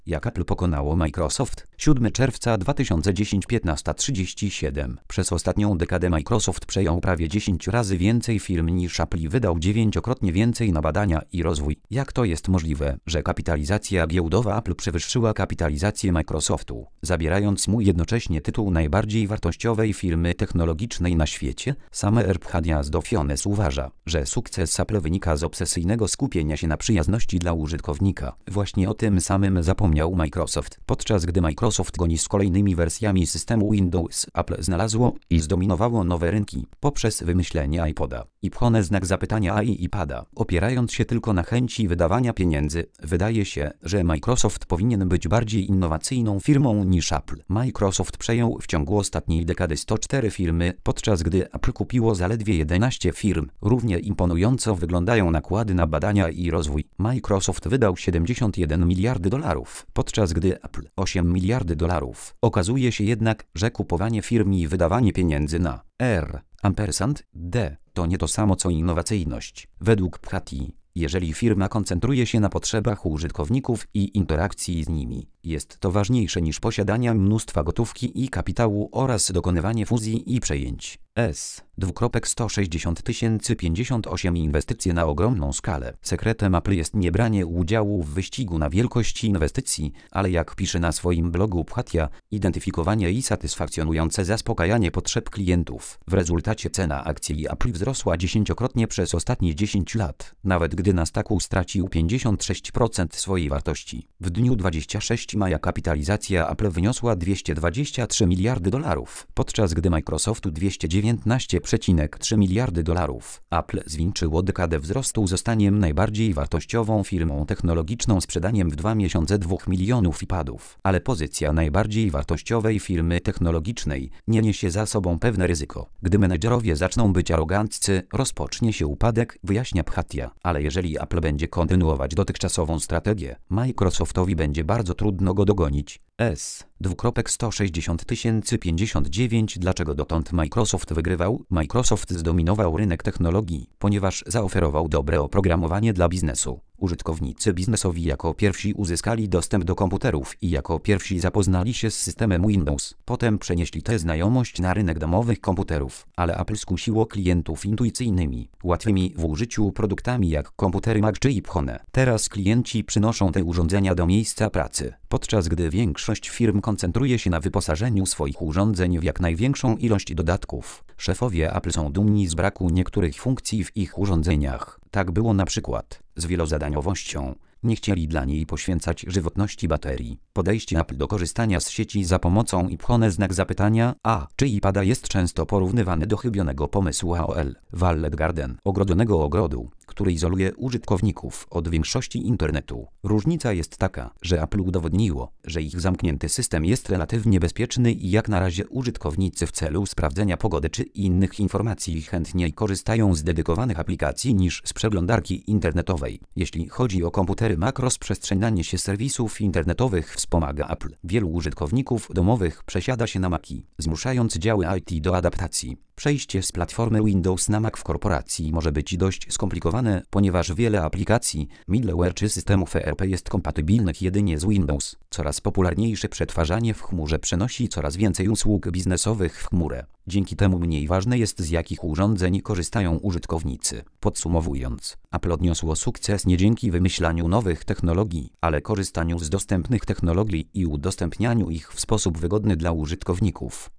Jak Apple pokonało Microsoft? 7 czerwca 2010 15:37. Przez ostatnią dekadę Microsoft przejął prawie 10 razy więcej firm niż Apple i wydał 9-krotnie więcej na badania i rozwój. Jak to jest możliwe, że kapitalizacja giełdowa Apple przewyższyła kapitalizację Microsoftu, zabierając mu jednocześnie tytuł najbardziej wartościowej firmy technologicznej na świecie? Sam Erhard Dofiones uważa, że sukces Apple wynika z obsesyjnego skupienia się na przyjazności dla użytkownika. Właśnie o tym samym zapomniał Microsoft. Podczas gdy Microsoft goni z kolejnymi wersjami systemu Windows, Apple znalazło i zdominowało nowe rynki poprzez wymyślenie iPoda i pchone znak zapytania i iPada. Opierając się tylko na chęci wydawania pieniędzy, wydaje się, że Microsoft powinien być bardziej innowacyjną firmą niż Apple. Microsoft przejął w ciągu ostatniej dekady 104 firmy, podczas gdy Apple kupiło zaledwie 11 firm. Równie imponująco wyglądają nakłady na badania i rozwój. Microsoft wydał 71 miliardy dolarów, podczas gdy Apple 8 miliardy dolarów. Okazuje się jednak, że kupowanie firm i wydawanie pieniędzy na R&D to nie to samo co innowacyjność. Według Pchati, jeżeli firma koncentruje się na potrzebach użytkowników i interakcji z nimi, jest to ważniejsze niż posiadanie mnóstwa gotówki i kapitału oraz dokonywanie fuzji i przejęć. 160 058 inwestycje na ogromną skalę. Sekretem Apple jest nie branie udziału w wyścigu na wielkość inwestycji, ale jak pisze na swoim blogu Pchatia, identyfikowanie i satysfakcjonujące zaspokajanie potrzeb klientów. W rezultacie cena akcji Apple wzrosła 10-krotnie przez ostatnie 10 lat, nawet gdy Nasdaq stracił 56% swojej wartości. W dniu 26 maja kapitalizacja Apple wyniosła 223 miliardy dolarów, podczas gdy Microsoftu 219,3 miliardy dolarów. Apple zwieńczyło dekadę wzrostu zostaniem najbardziej wartościową firmą technologiczną sprzedaniem w 2 miesiące 2 milionów iPadów. Ale pozycja najbardziej wartościowej firmy technologicznej nie niesie za sobą pewne ryzyko. Gdy menedżerowie zaczną być aroganccy, rozpocznie się upadek, wyjaśnia Pchatia. Ale jeżeli Apple będzie kontynuować dotychczasową strategię, Microsoftowi będzie bardzo trudno go dogonić. 160 059 Dlaczego dotąd Microsoft wygrywał? Microsoft zdominował rynek technologii, ponieważ zaoferował dobre oprogramowanie dla biznesu. Użytkownicy biznesowi jako pierwsi uzyskali dostęp do komputerów i jako pierwsi zapoznali się z systemem Windows. Potem przenieśli tę znajomość na rynek domowych komputerów, ale Apple skusiło klientów intuicyjnymi, łatwymi w użyciu produktami jak komputery Mac czy iPhone. Teraz klienci przynoszą te urządzenia do miejsca pracy, podczas gdy większość firm koncentruje się na wyposażeniu swoich urządzeń w jak największą ilość dodatków. Szefowie Apple są dumni z braku niektórych funkcji w ich urządzeniach. Tak było na przykład z wielozadaniowością. Nie chcieli dla niej poświęcać żywotności baterii. Podejście Apple do korzystania z sieci za pomocą iPhone znak zapytania czy iPada jest często porównywane do chybionego pomysłu AOL Walled Garden, ogrodzonego ogrodu, który izoluje użytkowników od większości internetu. Różnica jest taka, że Apple udowodniło, że ich zamknięty system jest relatywnie bezpieczny i jak na razie użytkownicy w celu sprawdzenia pogody czy innych informacji chętniej korzystają z dedykowanych aplikacji niż z przeglądarki internetowej. Jeśli chodzi o komputery Mac, rozprzestrzenianie się serwisów internetowych wspomaga Apple. Wielu użytkowników domowych przesiada się na Maci, zmuszając działy IT do adaptacji. Przejście z platformy Windows na Mac w korporacji może być dość skomplikowane, ponieważ wiele aplikacji, middleware czy systemów ERP jest kompatybilnych jedynie z Windows. Coraz popularniejsze przetwarzanie w chmurze przenosi coraz więcej usług biznesowych w chmurę. Dzięki temu mniej ważne jest, z jakich urządzeń korzystają użytkownicy. Podsumowując, Apple odniosło sukces nie dzięki wymyślaniu nowych technologii, ale korzystaniu z dostępnych technologii i udostępnianiu ich w sposób wygodny dla użytkowników.